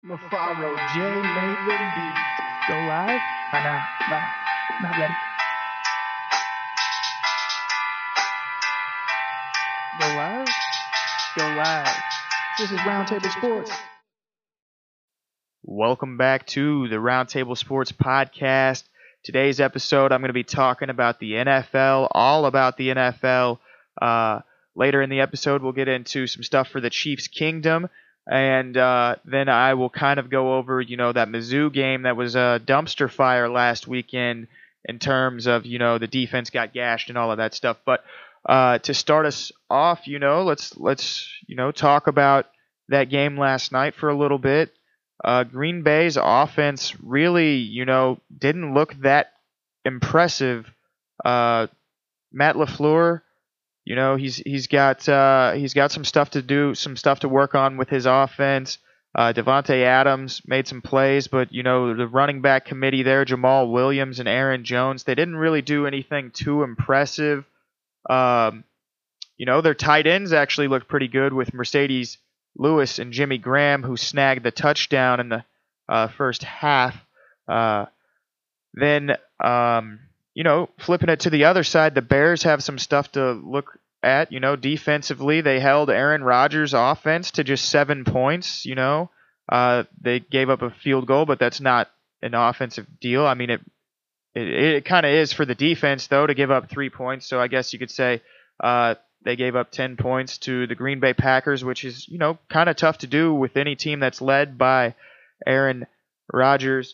Mafaro J made the beat. Go live? Not ready. Go live? Go live. This is Roundtable Sports. Welcome back to the Roundtable Sports Podcast. Today's episode, I'm going to be talking about the NFL, all about the NFL. Later in the episode, we'll get into some stuff for the Chiefs Kingdom, and then I will kind of go over, that Mizzou game that was a dumpster fire last weekend in terms of, the defense got gashed and all of that stuff. But to start us off, let's talk about that game last night for a little bit. Green Bay's offense really, didn't look that impressive. Matt LaFleur, he's got some stuff to do, some stuff to work on with his offense. Devontae Adams made some plays, but the running back committee there, Jamal Williams and Aaron Jones, they didn't really do anything too impressive. Their tight ends actually looked pretty good with Mercedes Lewis and Jimmy Graham, who snagged the touchdown in the first half. Then, flipping it to the other side, the Bears have some stuff to look at. Defensively, they held Aaron Rodgers' offense to just 7 points. They gave up a field goal, but that's not an offensive deal. I mean, it kind of is for the defense, though, to give up 3 points. So I guess you could say they gave up 10 points to the Green Bay Packers, which is, kind of tough to do with any team that's led by Aaron Rodgers.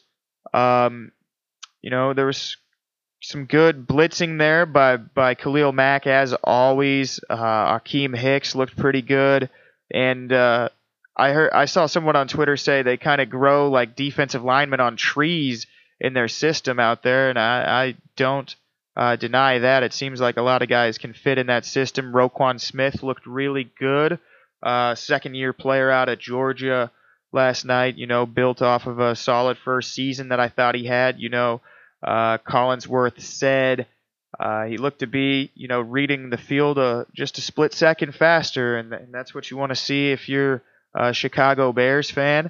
There was some good blitzing there by Khalil Mack, as always. Akeem Hicks looked pretty good. And I saw someone on Twitter say they kind of grow like defensive linemen on trees in their system out there, and I don't deny that. It seems like a lot of guys can fit in that system. Roquan Smith looked really good. Second-year player out of Georgia last night, built off of a solid first season that I thought he had. Collinsworth said he looked to be, reading the field just a split second faster, and that's what you want to see if you're a Chicago Bears fan.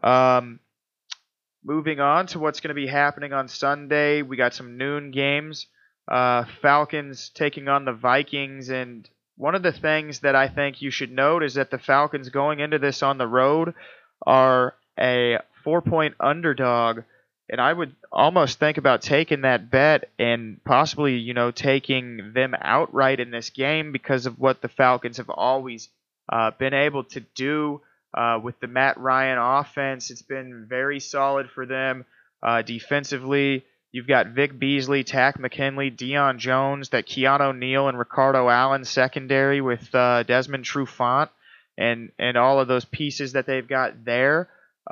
Moving on to what's going to be happening on Sunday, we got some noon games. Falcons taking on the Vikings, and one of the things that I think you should note is that the Falcons going into this on the road are a 4-point underdog, and I would almost think about taking that bet and possibly, taking them outright in this game because of what the Falcons have always been able to do with the Matt Ryan offense. It's been very solid for them defensively. You've got Vic Beasley, Tack McKinley, Deion Jones, that Keanu Neal and Ricardo Allen secondary with Desmond Trufant and all of those pieces that they've got there.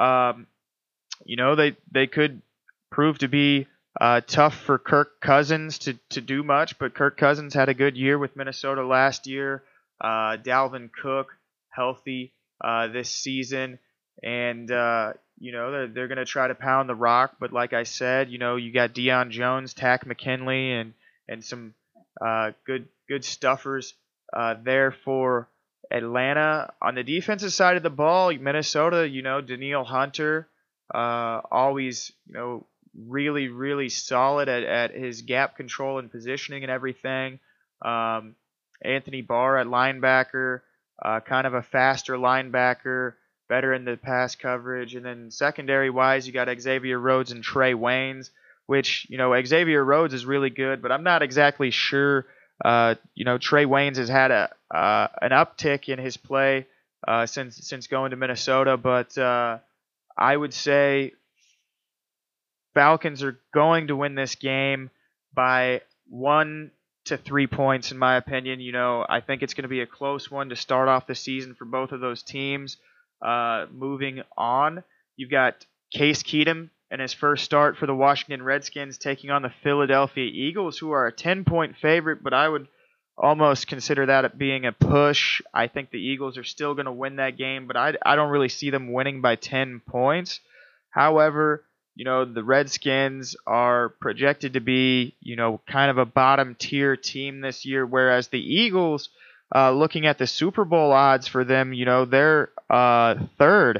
They could prove to be tough for Kirk Cousins to do much, but Kirk Cousins had a good year with Minnesota last year. Dalvin Cook healthy this season, and they're going to try to pound the rock, but like I said, you got Deion Jones, Tack McKinley, and some good stuffers there for Atlanta. On the defensive side of the ball, Minnesota, Danielle Hunter, always, really, really solid at his gap control and positioning and everything. Anthony Barr at linebacker, kind of a faster linebacker, better in the pass coverage. And then secondary-wise, you got Xavier Rhodes and Trey Waynes, which, Xavier Rhodes is really good, but I'm not exactly sure. Trey Waynes has had an uptick in his play since going to Minnesota, but I would say Falcons are going to win this game by 1 to 3 points, in my opinion. I think it's going to be a close one to start off the season for both of those teams. Moving on, you've got Case Keenum in his first start for the Washington Redskins taking on the Philadelphia Eagles, who are a 10-point favorite, but I would almost consider that being a push. I think the Eagles are still going to win that game, but I don't really see them winning by 10 points. However, the Redskins are projected to be, kind of a bottom-tier team this year, whereas the Eagles, looking at the Super Bowl odds for them, they're third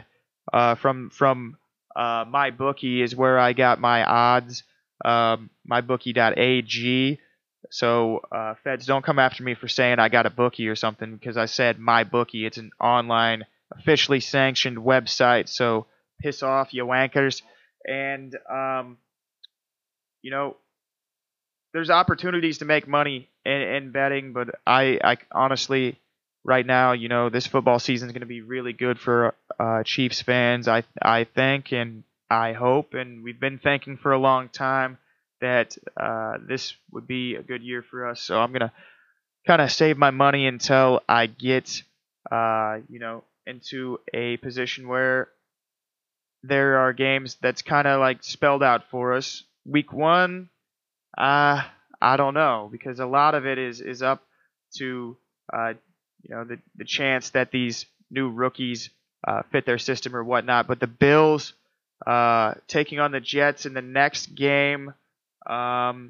from MyBookie is where I got my odds. MyBookie.ag. So feds, don't come after me for saying I got a bookie or something, because I said MyBookie. It's an online, officially sanctioned website. So piss off, you wankers. And you know, there's opportunities to make money in betting, but I honestly, right now, you know, this football season is going to be really good for Chiefs fans. I think, and I hope, and we've been thinking for a long time that this would be a good year for us. So I'm gonna kind of save my money until I get, you know, into a position where there are games that's kind of like spelled out for us. Week 1, I don't know, because a lot of it is up to you know, the chance that these new rookies fit their system or whatnot. But the Bills taking on the Jets in the next game, I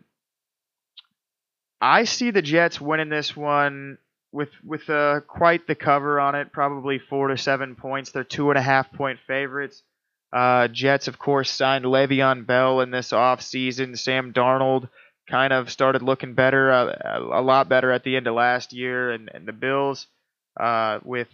see the Jets winning this one with quite the cover on it, probably 4 to 7 points. They're 2.5-point favorites. Jets, of course, signed Le'Veon Bell in this offseason. Sam Darnold kind of started looking better, a lot better at the end of last year. And the Bills, with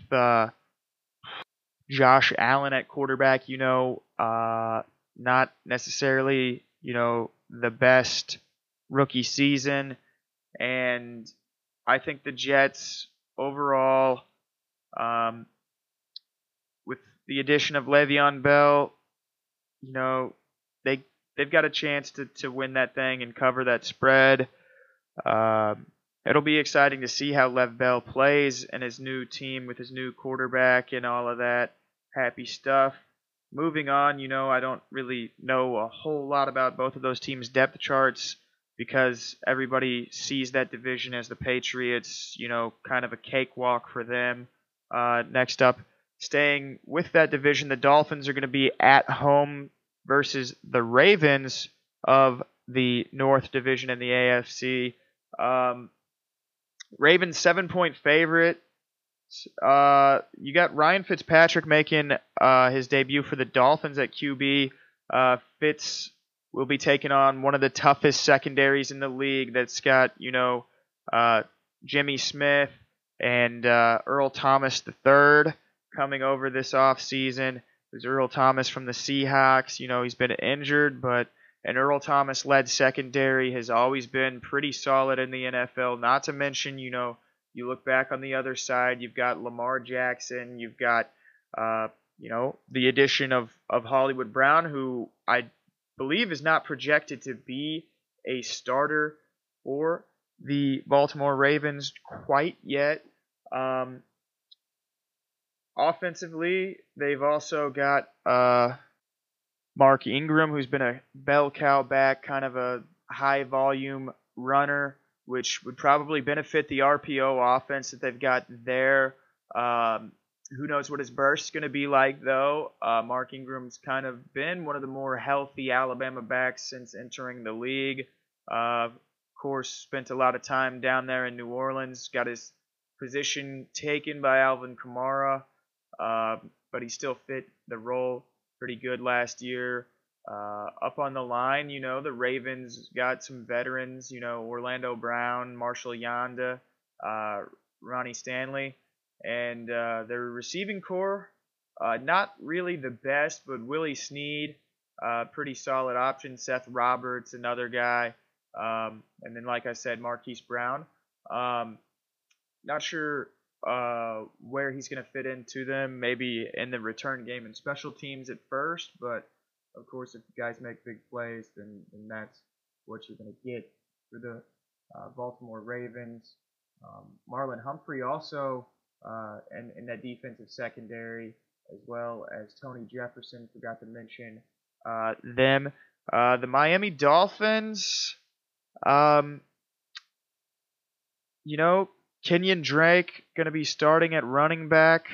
Josh Allen at quarterback, you know, not necessarily, you know, the best rookie season. And I think the Jets overall, with the addition of Le'Veon Bell, you know, they've got a chance to win that thing and cover that spread. It'll be exciting to see how Lev Bell plays and his new team with his new quarterback and all of that happy stuff. Moving on, you know, I don't really know a whole lot about both of those teams' depth charts, because everybody sees that division as the Patriots, you know, kind of a cakewalk for them. Next up, staying with that division, the Dolphins are going to be at home versus the Ravens of the North Division in the AFC. Ravens 7-point favorite. You got Ryan Fitzpatrick making his debut for the Dolphins at QB. Fitz will be taking on one of the toughest secondaries in the league that's got, you know, Jimmy Smith and Earl Thomas III coming over this offseason. There's Earl Thomas from the Seahawks. You know, he's been injured, but an Earl Thomas-led secondary has always been pretty solid in the NFL. Not to mention, you know, you look back on the other side, you've got Lamar Jackson, you've got, you know, the addition of Hollywood Brown, who I believe is not projected to be a starter for the Baltimore Ravens quite yet. Offensively, they've also got Mark Ingram, who's been a bell cow back, kind of a high volume runner, which would probably benefit the RPO offense that they've got there. Who knows what his burst's going to be like, though. Mark Ingram's kind of been one of the more healthy Alabama backs since entering the league. Of course, spent a lot of time down there in New Orleans. Got his position taken by Alvin Kamara, but he still fit the role pretty good last year. Up on the line, you know, the Ravens got some veterans, you know, Orlando Brown, Marshall Yanda, Ronnie Stanley. And their receiving core, not really the best, but Willie Snead, pretty solid option. Seth Roberts, another guy. And then, like I said, Marquise Brown. Not sure where he's going to fit into them. Maybe in the return game and special teams at first. But, of course, if guys make big plays, then that's what you're going to get for the Baltimore Ravens. Marlon Humphrey also... and in that defensive secondary, as well as Tony Jefferson, forgot to mention them. The Miami Dolphins, you know, Kenyon Drake going to be starting at running back.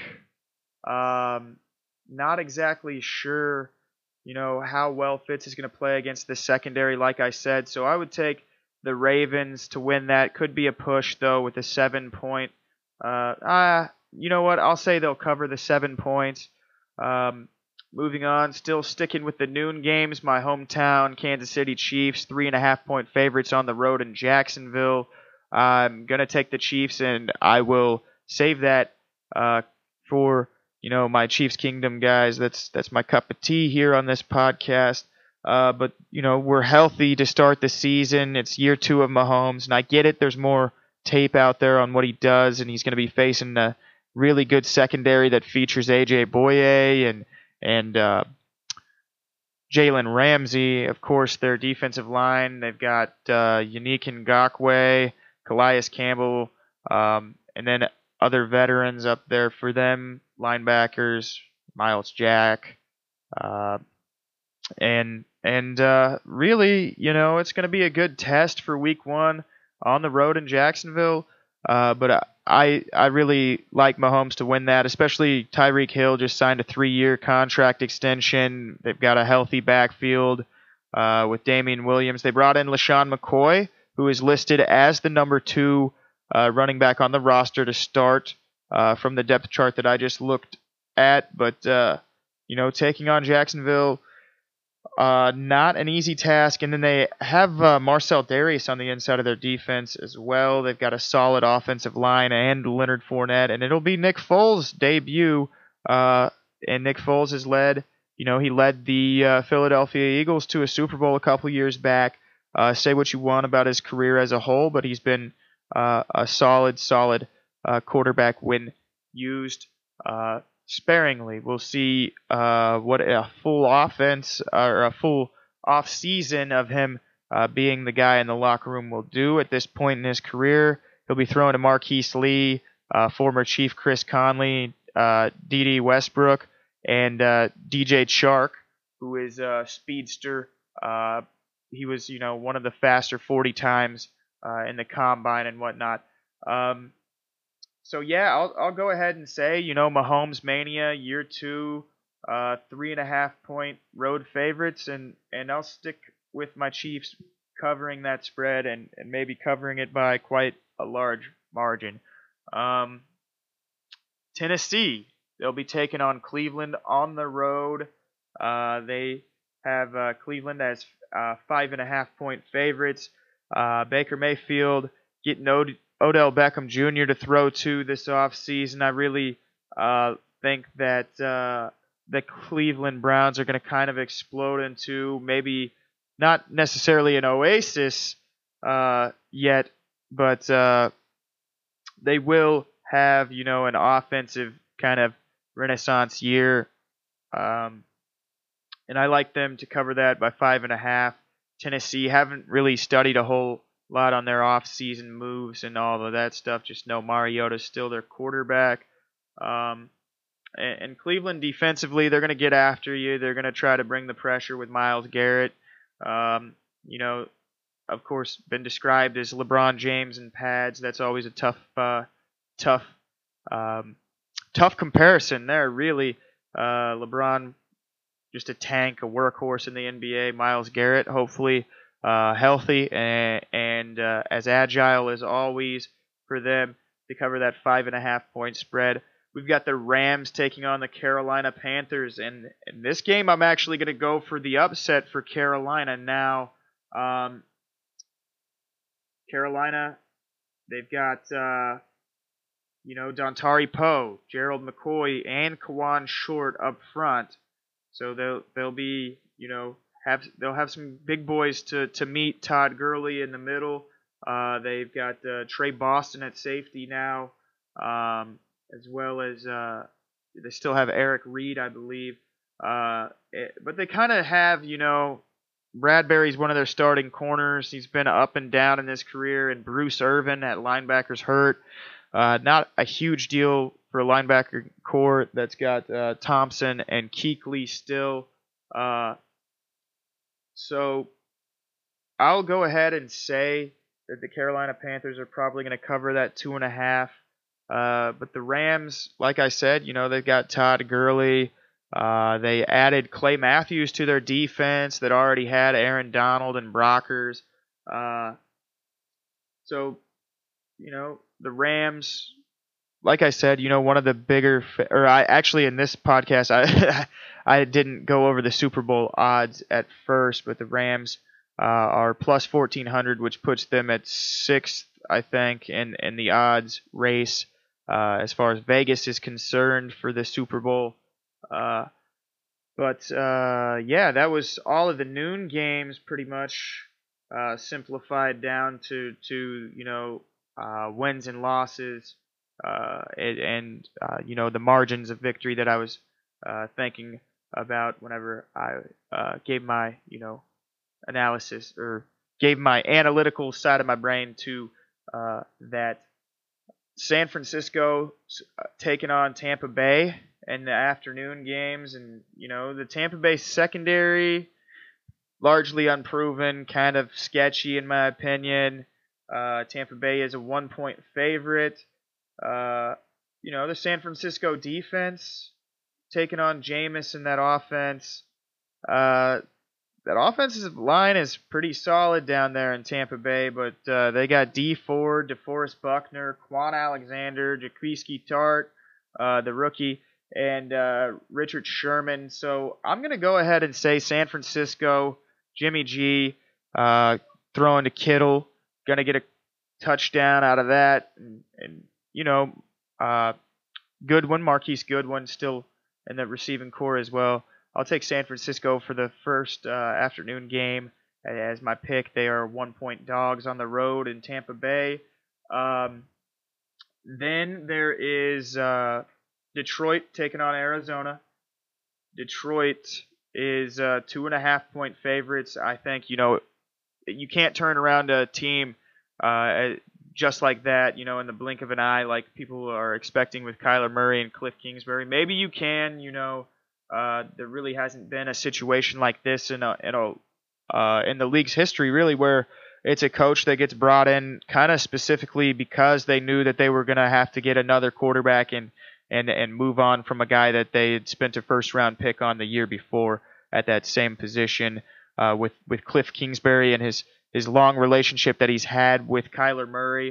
Not exactly sure, you know, how well Fitz is going to play against the secondary, like I said. So I would take the Ravens to win that. Could be a push, though, with a 7-point. You know what? I'll say they'll cover the 7 points. moving on, still sticking with the noon games. My hometown, Kansas City Chiefs, 3.5-point favorites on the road in Jacksonville. I'm going to take the Chiefs, and I will save that for, my Chiefs Kingdom guys. That's my cup of tea here on this podcast. But, we're healthy to start the season. It's year 2 of Mahomes, and I get it. There's more tape out there on what he does, and he's going to be facing a really good secondary that features A.J. Boye and Jalen Ramsey. Of course, their defensive line, they've got Yannick Ngakoue, Calais Campbell, and then other veterans up there for them, linebackers, Miles Jack, and really, it's going to be a good test for Week 1 on the road in Jacksonville. But I really like Mahomes to win that, especially Tyreek Hill just signed a 3-year contract extension. They've got a healthy backfield with Damian Williams. They brought in LaShawn McCoy, who is listed as the number 2 running back on the roster to start from the depth chart that I just looked at. But, taking on Jacksonville, not an easy task. And then they have Marcel Darius on the inside of their defense as well. They've got a solid offensive line and Leonard Fournette. And it'll be Nick Foles' debut. And Nick Foles has led, he led the Philadelphia Eagles to a Super Bowl a couple years back. Say what you want about his career as a whole, but he's been a solid quarterback when used sparingly. We'll see what a full offense or a full off season of him being the guy in the locker room will do at this point in his career. He'll be throwing to Marquise Lee, former Chief Chris Conley, D.D. Westbrook, and DJ Chark, who is a speedster. He was, one of the faster 40 times in the combine and whatnot. So yeah, I'll go ahead and say, Mahomes Mania year 2, 3.5-point road favorites, and I'll stick with my Chiefs covering that spread and maybe covering it by quite a large margin. Tennessee, they'll be taking on Cleveland on the road. They have Cleveland as 5.5-point favorites. Baker Mayfield getting Odell Beckham Jr. to throw to this offseason. I really think that the Cleveland Browns are going to kind of explode into maybe not necessarily an oasis yet, but they will have, an offensive kind of renaissance year. And I like them to cover that by 5.5. Tennessee haven't really studied a whole lot on their off-season moves and all of that stuff. Just know Mariota's still their quarterback. And Cleveland defensively, they're going to get after you. They're going to try to bring the pressure with Myles Garrett. Of course, been described as LeBron James in pads. That's always a tough comparison there, really. LeBron, just a tank, a workhorse in the NBA. Myles Garrett, hopefully healthy and as agile as always for them to cover that 5.5-point spread. We've got the Rams taking on the Carolina Panthers, and in this game I'm actually going to go for the upset for Carolina now. Carolina, they've got Dontari Poe, Gerald McCoy, and Kawan Short up front. So they'll be, they'll have some big boys to meet. Todd Gurley in the middle. They've got Trey Boston at safety now, as well as they still have Eric Reed, I believe. But they kind of have, Bradbury's one of their starting corners. He's been up and down in his career, and Bruce Irvin at linebacker's hurt. Not a huge deal for a linebacker core that's got Thompson and Kuechly still. So I'll go ahead and say that the Carolina Panthers are probably going to cover that 2.5. But the Rams, like I said, they've got Todd Gurley. They added Clay Matthews to their defense that already had Aaron Donald and Brockers. So, the Rams, like I said, one of the bigger, actually in this podcast, I didn't go over the Super Bowl odds at first, but the Rams are plus 1,400, which puts them at sixth, I think, in the odds race as far as Vegas is concerned for the Super Bowl. But that was all of the noon games pretty much simplified down to wins and losses. And the margins of victory that I was thinking about whenever I gave my analysis or gave my analytical side of my brain to that. San Francisco taking on Tampa Bay in the afternoon games, and the Tampa Bay secondary largely unproven, kind of sketchy in my opinion. Tampa Bay is a 1-point favorite. The San Francisco defense taking on Jameis in that offense. That offensive line is pretty solid down there in Tampa Bay, but they got Dee Ford, DeForest Buckner, Quan Alexander, Jaquiski Tart, the rookie, and Richard Sherman. So I'm going to go ahead and say San Francisco, Jimmy G, throwing to Kittle, going to get a touchdown out of that, and Goodwin, Marquise Goodwin, still in the receiving core as well. I'll take San Francisco for the first afternoon game as my pick. They are 1-point dogs on the road in Tampa Bay. Then there is Detroit taking on Arizona. Detroit is 2.5-point favorites. I think, you can't turn around a team just like that, in the blink of an eye, like people are expecting with Kyler Murray and Cliff Kingsbury. Maybe you can, there really hasn't been a situation like this in the league's history, really, where it's a coach that gets brought in kind of specifically because they knew that they were going to have to get another quarterback and move on from a guy that they had spent a first-round pick on the year before at that same position. With Cliff Kingsbury and his long relationship that he's had with Kyler Murray,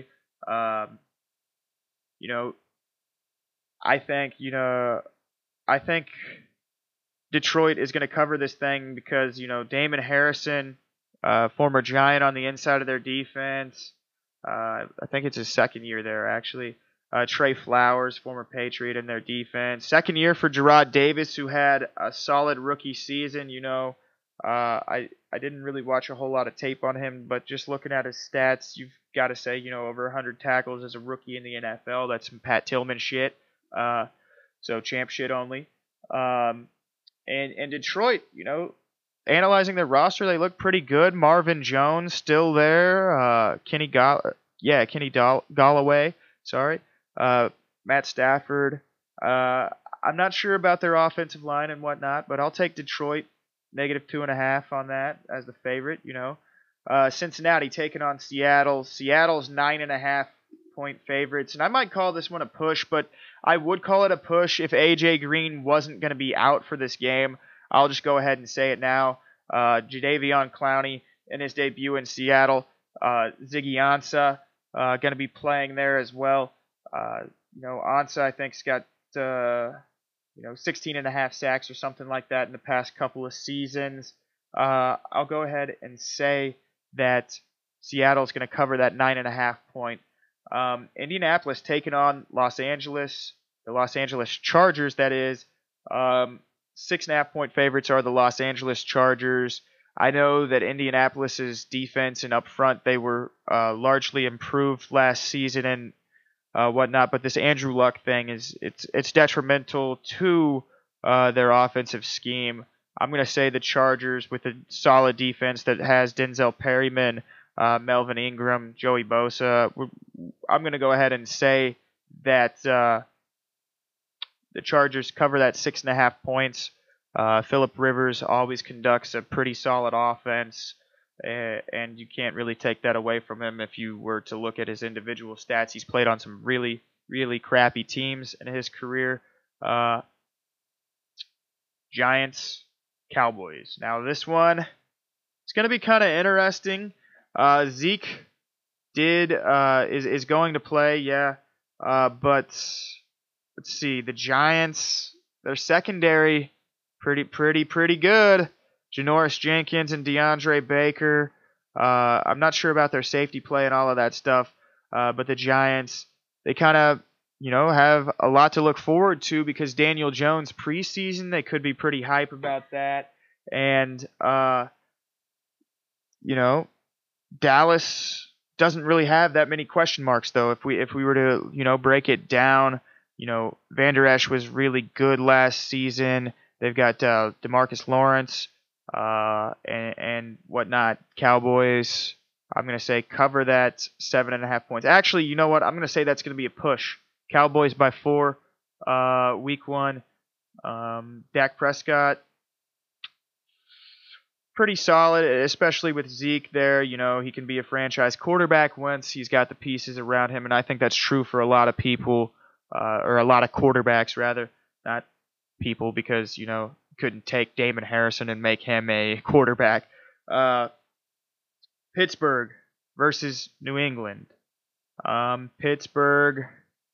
I think Detroit is going to cover this thing because, Damon Harrison, former Giant on the inside of their defense. I think it's his second year there, actually. Trey Flowers, former Patriot in their defense. Second year for Gerard Davis, who had a solid rookie season. I didn't really watch a whole lot of tape on him, but just looking at his stats, you've got to say, over 100 tackles as a rookie in the NFL. That's some Pat Tillman shit. So champ shit only. And Detroit, analyzing their roster, they look pretty good. Marvin Jones still there. Kenny Galloway. Sorry. Matt Stafford. I'm not sure about their offensive line and whatnot, but I'll take Detroit -2.5 on that as the favorite. Cincinnati taking on Seattle. Seattle's 9.5-point favorites, and I might call this one a push, but I would call it a push if AJ Green wasn't going to be out for this game. I'll just go ahead and say it now. Jadeveon Clowney in his debut in Seattle. Ziggy Ansah going to be playing there as well. Ansah, I think, has got 16.5 sacks or something like that in the past couple of seasons. I'll go ahead and say that Seattle's going to cover that 9.5 point. Indianapolis taking on Los Angeles, the Los Angeles Chargers, that is. 6.5 point favorites are the Los Angeles Chargers. I know that Indianapolis's defense and up front, they were largely improved last season and whatnot, but this Andrew Luck thing it's detrimental to their offensive scheme. I'm going to say the Chargers with a solid defense that has Denzel Perryman, Melvin Ingram, Joey Bosa. I'm going to go ahead and say that the Chargers cover that 6.5 points. Phillip Rivers always conducts a pretty solid offense, and you can't really take that away from him if you were to look at his individual stats. He's played on some really, really crappy teams in his career. Giants, Cowboys. Now this one, it's going to be kind of interesting. Zeke is going to play, yeah. But let's see, the Giants, their secondary, pretty good. Janoris Jenkins and DeAndre Baker. I'm not sure about their safety play and all of that stuff, but the Giants, they kind of, have a lot to look forward to because Daniel Jones preseason, they could be pretty hype about that. And, Dallas doesn't really have that many question marks, though. If we were to, break it down, Van Der Esch was really good last season. They've got DeMarcus Lawrence and whatnot. Cowboys, I'm going to say cover that 7.5 points. Actually, you know what? I'm going to say that's going to be a push. Cowboys by 4, week 1. Dak Prescott, pretty solid, especially with Zeke there. He can be a franchise quarterback once he's got the pieces around him, and I think that's true for a lot of people, or a lot of quarterbacks, rather. Not people, because, couldn't take Damon Harrison and make him a quarterback. Pittsburgh versus New England. Pittsburgh,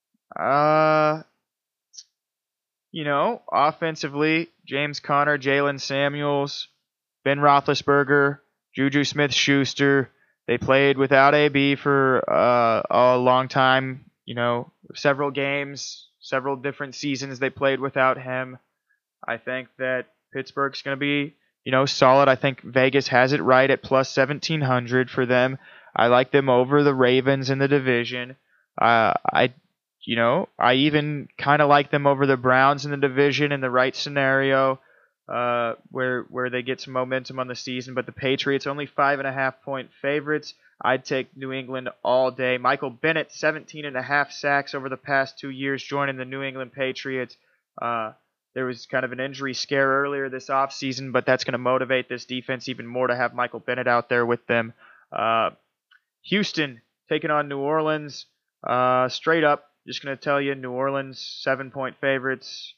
offensively, James Conner, Jalen Samuels, Ben Roethlisberger, Juju Smith-Schuster. They played without AB for a long time. Several games, several different seasons they played without him. I think that Pittsburgh's going to be, solid. I think Vegas has it right at plus 1,700 for them. I like them over the Ravens in the division. I even kind of like them over the Browns in the division in the right scenario, where they get some momentum on the season. But the Patriots only 5.5-point favorites. I'd take New England all day. Michael Bennett, 17.5 sacks over the past 2 years, joining the New England Patriots. There was kind of an injury scare earlier this offseason, but that's going to motivate this defense even more to have Michael Bennett out there with them. Houston taking on New Orleans. Straight up, just going to tell you, New Orleans, 7-point favorites.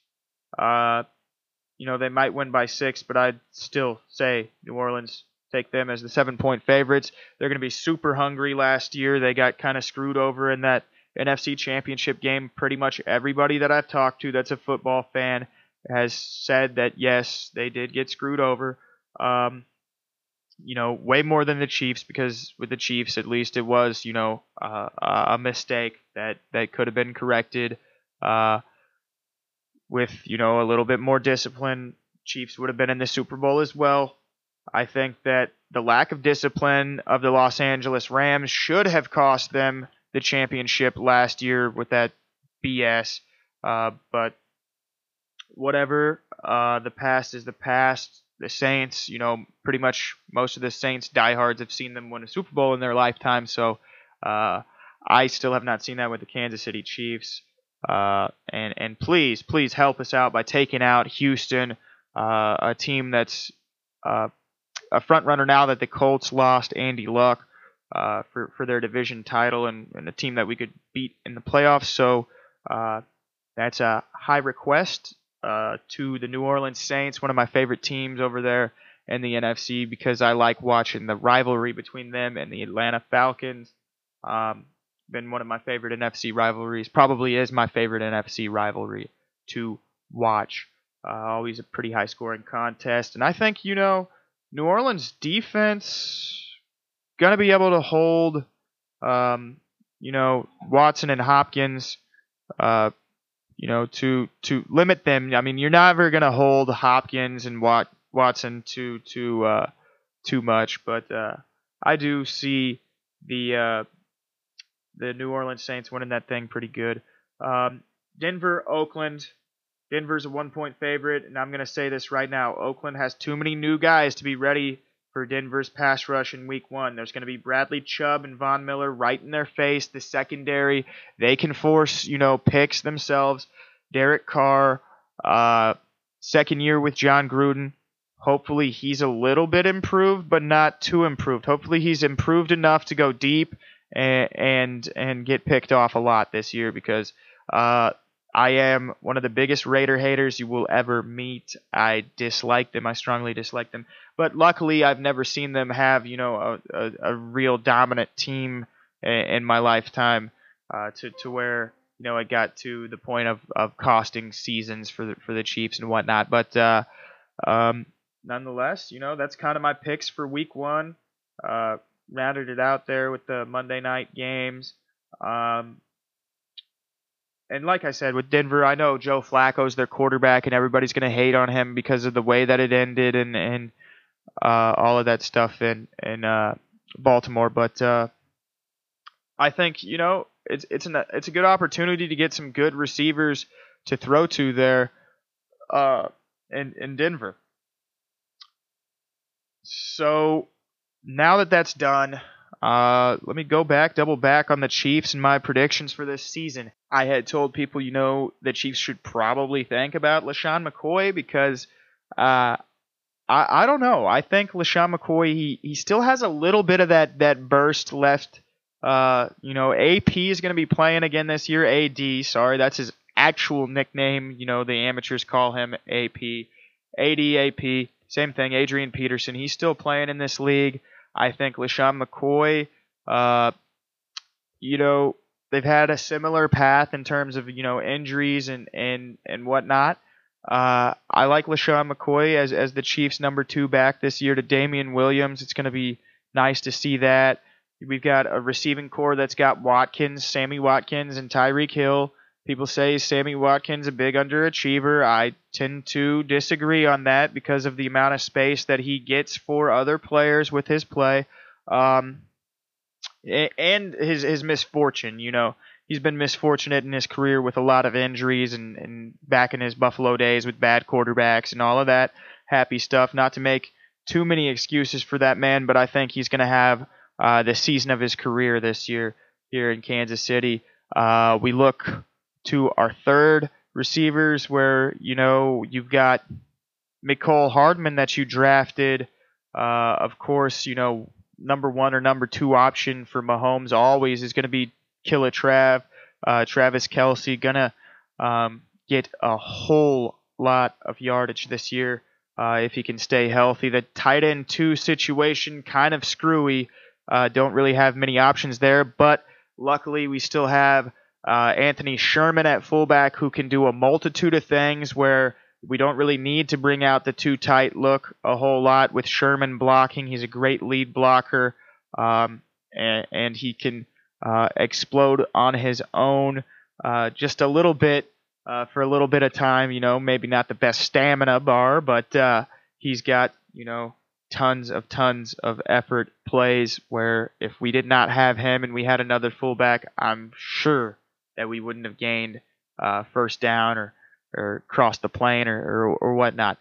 They might win by 6, but I'd still say New Orleans, take them as the 7-point favorites. They're going to be super hungry last year. They got kind of screwed over in that NFC Championship game. Pretty much everybody that I've talked to that's a football fan has said that, yes, they did get screwed over. Way more than the Chiefs, because with the Chiefs, at least it was, a mistake that could have been corrected. With, a little bit more discipline, Chiefs would have been in the Super Bowl as well. I think that the lack of discipline of the Los Angeles Rams should have cost them the championship last year with that BS. But whatever, the past is the past. The Saints, pretty much most of the Saints diehards have seen them win a Super Bowl in their lifetime. So I still have not seen that with the Kansas City Chiefs. And please help us out by taking out Houston, a team that's a front runner now that the Colts lost Andy Luck for their division title, and a team that we could beat in the playoffs. So that's a high request to the New Orleans Saints, one of my favorite teams over there in the NFC, because I like watching the rivalry between them and the Atlanta Falcons. Been one of my favorite NFC rivalries. Probably is my favorite NFC rivalry to watch. Always a pretty high-scoring contest. And I think, New Orleans defense going to be able to hold, Watson and Hopkins, to limit them. I mean, you're never going to hold Hopkins and Watson too much, but I do see the New Orleans Saints winning that thing pretty good. Denver, Oakland. Denver's a 1-point favorite, and I'm going to say this right now. Oakland has too many new guys to be ready for Denver's pass rush in week 1. There's going to be Bradley Chubb and Von Miller right in their face. The secondary, they can force, picks themselves. Derek Carr, second year with John Gruden. Hopefully he's a little bit improved, but not too improved. Hopefully he's improved enough to go deep and get picked off a lot this year, because I am one of the biggest Raider haters you will ever meet. I dislike them. I strongly dislike them. But luckily, I've never seen them have, a real dominant team in my lifetime to where it got to the point of costing seasons for the Chiefs and whatnot. But nonetheless, that's kind of my picks for Week 1. Rounded it out there with the Monday night games. And like I said, with Denver, I know Joe Flacco's their quarterback, and everybody's going to hate on him because of the way that it ended and all of that stuff in Baltimore. But I think it's a good opportunity to get some good receivers to throw to there in Denver. So now that that's done, let me double back on the Chiefs and my predictions for this season. I had told people, the Chiefs should probably think about LeSean McCoy because I don't know. I think LeSean McCoy, he still has a little bit of that burst left. AP is going to be playing again this year. AD, sorry, that's his actual nickname. The amateurs call him AP. AP, same thing. Adrian Peterson, he's still playing in this league. I think LeSean McCoy, they've had a similar path in terms of, injuries and whatnot. I like LeSean McCoy as the Chiefs' number 2 back this year to Damian Williams. It's going to be nice to see that. We've got a receiving core that's got Sammy Watkins, and Tyreek Hill. People say Sammy Watkins a big underachiever. I tend to disagree on that because of the amount of space that he gets for other players with his play, and his misfortune. He's been misfortunate in his career with a lot of injuries and back in his Buffalo days with bad quarterbacks and all of that happy stuff. Not to make too many excuses for that man, but I think he's going to have the season of his career this year here in Kansas City. We look to our third receivers where, you've got Mecole Hardman that you drafted. Of course, number 1 or number 2 option for Mahomes always is going to be Killer Travis Kelce. Going to get a whole lot of yardage this year if he can stay healthy. The tight end 2 situation, kind of screwy. Don't really have many options there, but luckily we still have Anthony Sherman at fullback who can do a multitude of things where we don't really need to bring out the too tight look a whole lot with Sherman blocking. He's a great lead blocker, and he can explode on his own just a little bit for a little bit of time. Maybe not the best stamina bar, but he's got, tons of effort plays where if we did not have him and we had another fullback, I'm sure that we wouldn't have gained first down or crossed the plane or whatnot.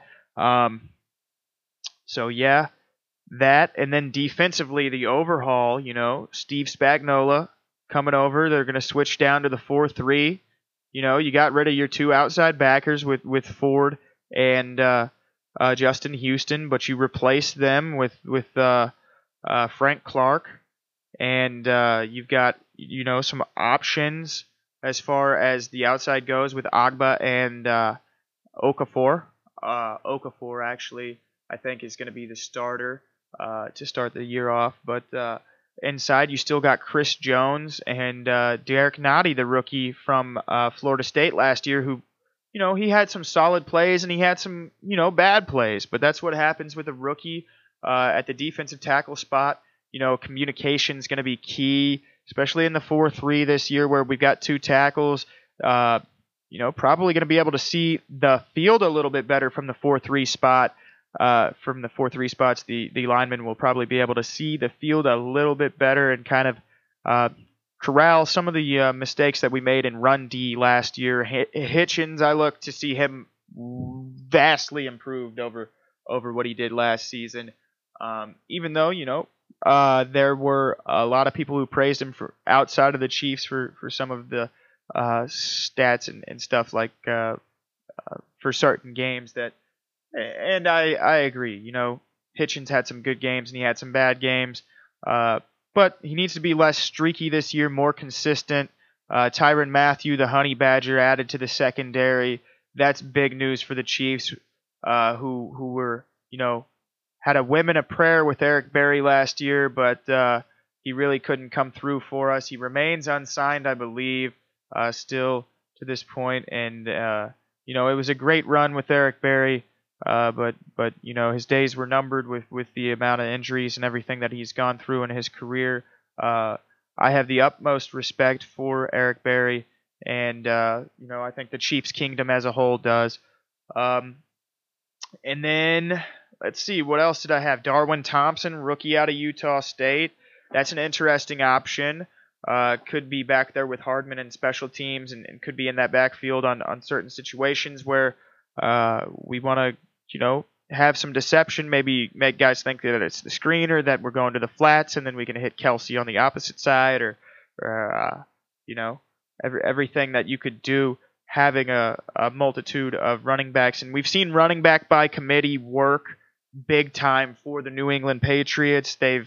So yeah, that, and then defensively the overhaul, Steve Spagnuolo coming over. They're going to switch down to the 4-3. You got rid of your 2 outside backers with Ford and Justin Houston, but you replaced them with Frank Clark, and you've got some options as far as the outside goes with Agba and Okafor. Okafor actually, I think, is going to be the starter to start the year off, but inside you still got Chris Jones and Derek Nottie, the rookie from Florida State last year, who he had some solid plays and he had some, bad plays. But that's what happens with a rookie at the defensive tackle spot. Communication is going to be key, especially in the 4-3 this year where we've got 2 tackles. Probably going to be able to see the field a little bit better from the 4-3 spot. From the 4-3 spots, the linemen will probably be able to see the field a little bit better and kind of corral some of the mistakes that we made in run D last year. Hitchens, I look to see him vastly improved over what he did last season. Even though, there were a lot of people who praised him for outside of the Chiefs for some of the stats and stuff like for certain games that, and I agree, Hitchens had some good games and he had some bad games, but he needs to be less streaky this year, more consistent. Tyrann Mathieu, the Honey Badger, added to the secondary. That's big news for the Chiefs, who were, had a women of prayer with Eric Berry last year, but he really couldn't come through for us. He remains unsigned, I believe. still to this point, and it was a great run with Eric Berry, but his days were numbered with the amount of injuries and everything that he's gone through in his career. I have the utmost respect for Eric Berry, and I think the Chiefs kingdom as a whole does. And then let's see, what else did I have? Darwin Thompson, rookie out of Utah State. That's an interesting option. Could be back there with Hardman and special teams, and could be in that backfield on certain situations where we want to, have some deception, maybe make guys think that it's the screener, that we're going to the flats, and then we can hit Kelsey on the opposite side, or everything that you could do having a multitude of running backs. And we've seen running back by committee work big time for the New England Patriots. They've,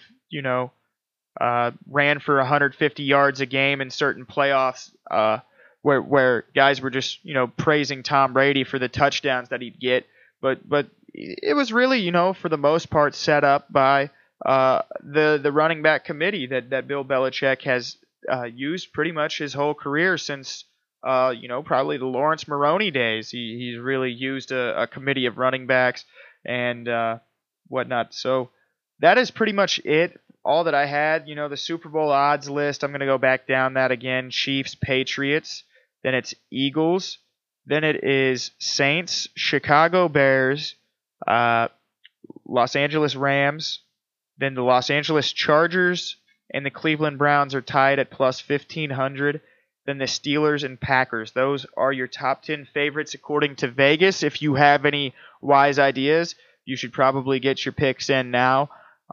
ran for 150 yards a game in certain playoffs, where guys were just, praising Tom Brady for the touchdowns that he'd get. But it was really, for the most part, set up by the running back committee that Bill Belichick has used pretty much his whole career since, probably the Lawrence Maroney days. He's really used a committee of running backs and whatnot. So that is pretty much it. All that I had, the Super Bowl odds list, I'm going to go back down that again. Chiefs, Patriots, then it's Eagles, then it is Saints, Chicago Bears, Los Angeles Rams, then the Los Angeles Chargers and the Cleveland Browns are tied at plus 1,500. Then the Steelers and Packers. Those are your top 10 favorites according to Vegas. If you have any wise ideas, you should probably get your picks in now.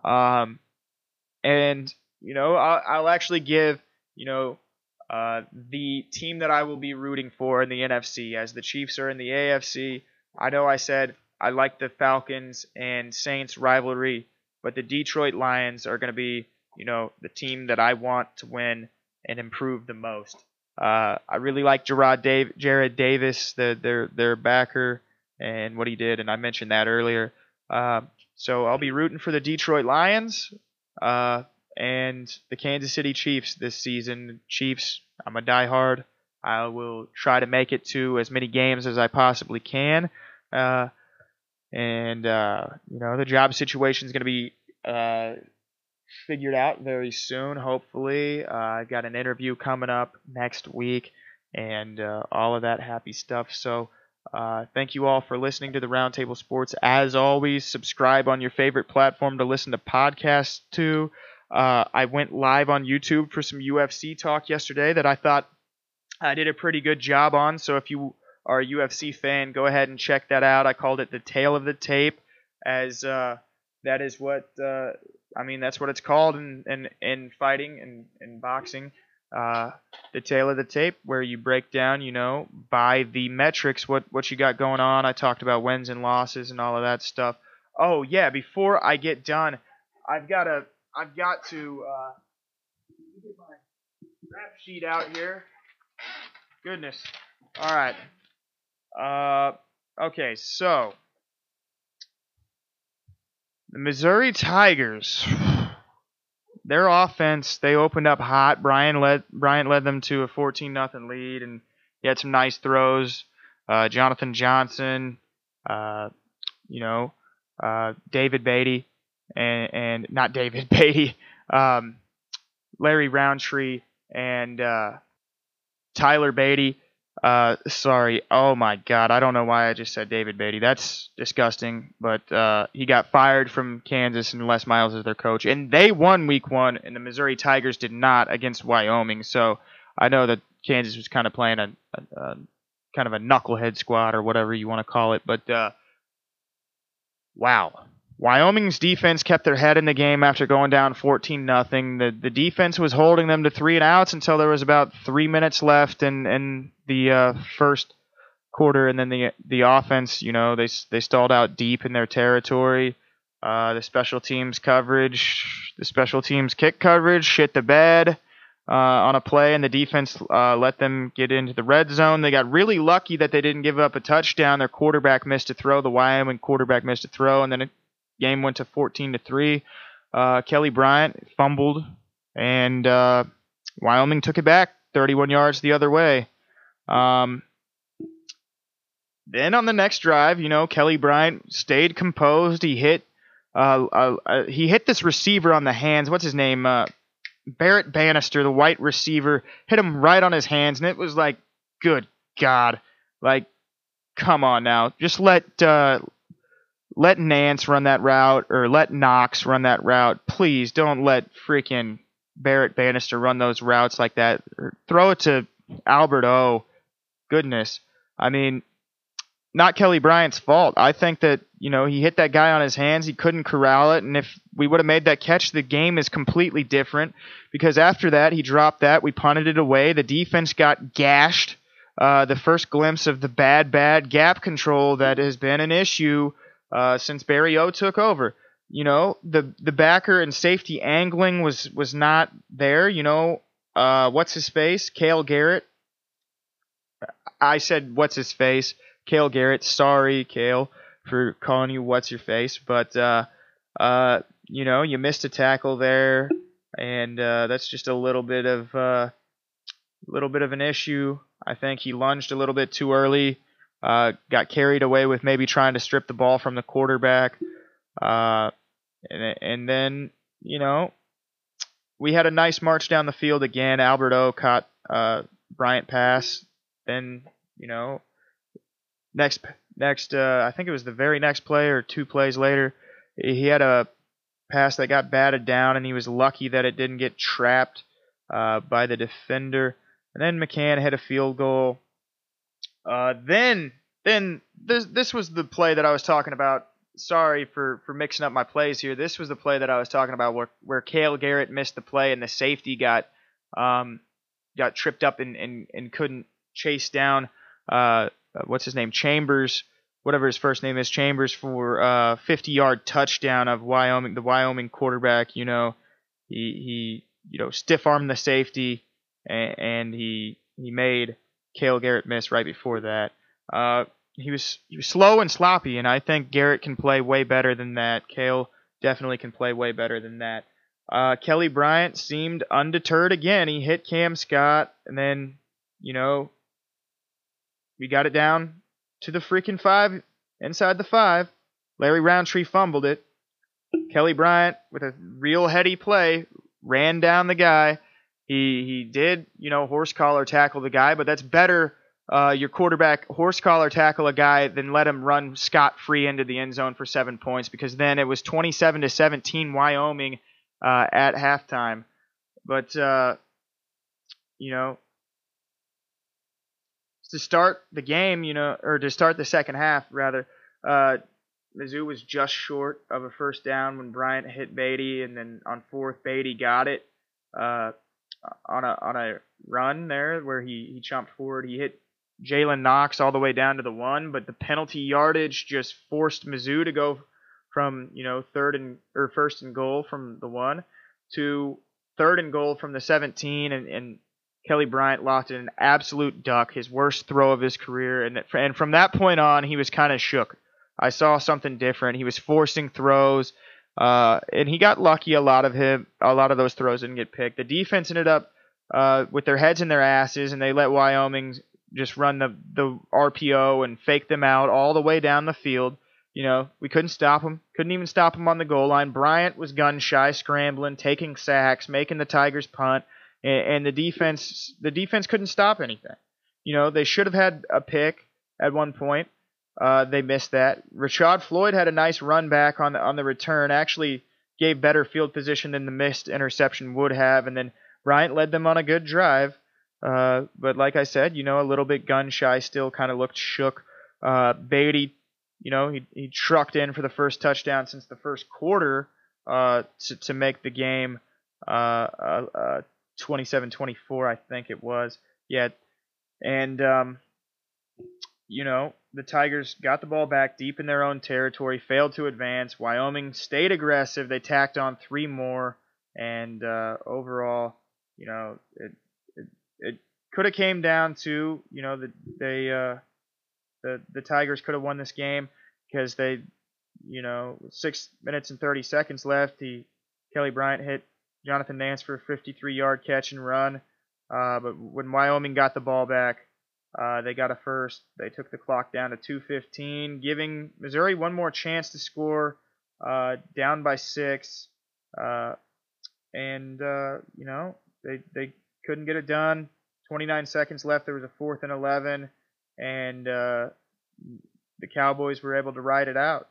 I'll actually give, the team that I will be rooting for in the NFC, as the Chiefs are in the AFC. I know I said I like the Falcons and Saints rivalry, but the Detroit Lions are going to be, the team that I want to win and improve the most. I really like Jared Davis, their backer, and what he did, and I mentioned that earlier. So I'll be rooting for the Detroit Lions and the Kansas City Chiefs this season. Chiefs, I'm a diehard. I will try to make it to as many games as I possibly can. The job situation is going to be figured out very soon, hopefully. I've got an interview coming up next week and all of that happy stuff. So thank you all for listening to the Roundtable Sports. As always, subscribe on your favorite platform to listen to podcasts to. I went live on YouTube for some UFC talk yesterday that I thought I did a pretty good job on. So if you are a UFC fan, go ahead and check that out. I called it the Tale of the Tape, as that is what that's what it's called in fighting and boxing. The Tale of the Tape, where you break down, by the metrics what you got going on. I talked about wins and losses and all of that stuff. Oh yeah, before I get done, I've got to get my rap sheet out here. Goodness. All right. Okay, so the Missouri Tigers, their offense, they opened up hot. Bryant led them to a 14-0 lead, and he had some nice throws. Jonathan Johnson, David Beatty, and not David Beatty, Larry Roundtree, and Tyler Beatty. Sorry. Oh my God. I don't know why I just said David Beatty. That's disgusting. But he got fired from Kansas, and Les Miles is their coach. And they won week 1, and the Missouri Tigers did not against Wyoming. So I know that Kansas was kind of playing a kind of a knucklehead squad or whatever you want to call it. But wow. Wyoming's defense kept their head in the game after going down 14-0. The defense was holding them to 3 and outs until there was about 3 minutes left in the first quarter, and then the offense, they stalled out deep in their territory. The special teams kick coverage shit the bed on a play, and the defense let them get into the red zone. They got really lucky that they didn't give up a touchdown. Their quarterback missed a throw. The Wyoming quarterback missed a throw, and then game went to 14-3. Kelly Bryant fumbled, and Wyoming took it back 31 yards the other way. Then on the next drive, Kelly Bryant stayed composed. He hit this receiver on the hands. What's his name? Barrett Bannister, the white receiver, hit him right on his hands, and it was like, good God, like, come on now, just let Nance run that route, or let Knox run that route. Please don't let freaking Barrett Bannister run those routes like that. Or throw it to Albert O. Goodness, I mean, not Kelly Bryant's fault. I think that, he hit that guy on his hands. He couldn't corral it. And if we would have made that catch, the game is completely different. Because after that, he dropped that. We punted it away. The defense got gashed. The first glimpse of the bad gap control that has been an issue since Barry O took over. The backer and safety angling was not there. What's his face? Cale Garrett. I said, what's his face? Cale Garrett. Sorry, Cale, for calling you what's your face, but you missed a tackle there, and that's just a little bit of an issue. I think he lunged a little bit too early, got carried away with maybe trying to strip the ball from the quarterback, and then we had a nice march down the field again. Albert O caught Bryant pass, then Next, I think it was the very next play or two plays later, he had a pass that got batted down, and he was lucky that it didn't get trapped by the defender. And then McCann hit a field goal. Then this was the play that I was talking about. Sorry for mixing up my plays here. This was the play that I was talking about where Cale Garrett missed the play, and the safety got tripped up and couldn't chase down what's his name, Chambers, whatever his first name is, Chambers, for 50-yard touchdown of the Wyoming quarterback. He stiff-armed the safety, and he made Cale Garrett miss right before that. He was slow and sloppy, and I think Garrett can play way better than that. Cale definitely can play way better than that. Kelly Bryant seemed undeterred again. He hit Cam Scott, and then, we got it down to the freaking 5, inside the 5. Larry Roundtree fumbled it. Kelly Bryant, with a real heady play, ran down the guy. He did, horse collar tackle the guy, but that's better, your quarterback horse collar tackle a guy than let him run scot-free into the end zone for 7 points, because then it was 27-17 Wyoming at halftime. But, to start the game, or to start the second half, rather, Mizzou was just short of a first down when Bryant hit Beatty, and then on fourth, Beatty got it on a run there where he jumped forward. He hit Jalen Knox all the way down to the 1, but the penalty yardage just forced Mizzou to go from first and goal from the 1 to third and goal from the 17, and Kelly Bryant locked in an absolute duck, his worst throw of his career, and from that point on, he was kind of shook. I saw something different. He was forcing throws, and he got lucky. A lot of those throws didn't get picked. The defense ended up with their heads in their asses, and they let Wyoming just run the RPO and fake them out all the way down the field. We couldn't stop him. Couldn't even stop him on the goal line. Bryant was gun shy, scrambling, taking sacks, making the Tigers punt. And the defense couldn't stop anything. They should have had a pick at one point. They missed that. Rashad Floyd had a nice run back on the return. Actually gave better field position than the missed interception would have. And then Bryant led them on a good drive. But like I said, a little bit gun shy still, kind of looked shook. Beatty, he trucked in for the first touchdown since the first quarter to make the game 27-24, I think it was. Yeah. And, the Tigers got the ball back deep in their own territory, failed to advance. Wyoming stayed aggressive. They tacked on 3 more. And overall, it could have came down to, the Tigers could have won this game because they, 6 minutes and 30 seconds left. Kelly Bryant hit Jonathan Nance for a 53-yard catch and run. But when Wyoming got the ball back, they got a first. They took the clock down to 2:15, giving Missouri one more chance to score, down by 6. And they couldn't get it done. 29 seconds left. There was a 4th and 11, and the Cowboys were able to ride it out.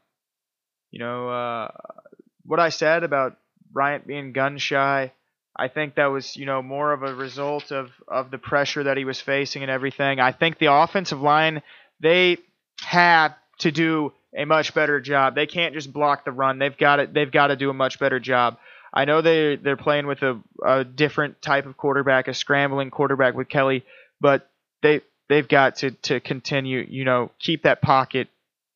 What I said about Bryant being gun shy, I think that was, more of a result of the pressure that he was facing and everything. I think the offensive line, they have to do a much better job. They can't just block the run. They've got to do a much better job. I know they're playing with a different type of quarterback, a scrambling quarterback with Kelly, but they've got to continue, keep that pocket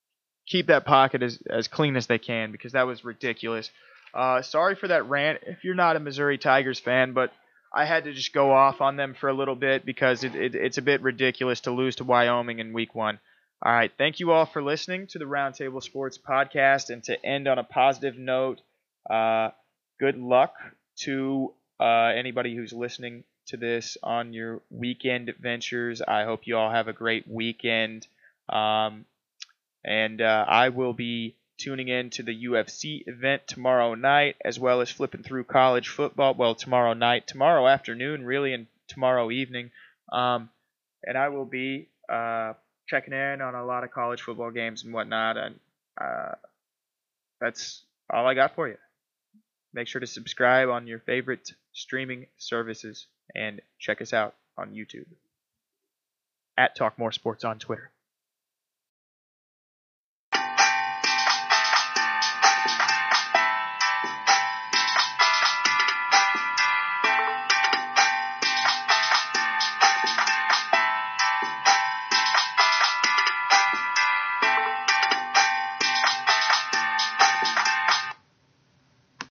as clean as they can, because that was ridiculous. Sorry for that rant if you're not a Missouri Tigers fan, but I had to just go off on them for a little bit because it's a bit ridiculous to lose to Wyoming in week 1. All right, thank you all for listening to the Roundtable Sports Podcast, and to end on a positive note, good luck to anybody who's listening to this on your weekend ventures. I hope you all have a great weekend. And I will be tuning in to the UFC event tomorrow night, as well as flipping through college football. Well, tomorrow afternoon, really, and tomorrow evening. And I will be checking in on a lot of college football games and whatnot. And that's all I got for you. Make sure to subscribe on your favorite streaming services and check us out on YouTube. @TalkMoreSports on Twitter.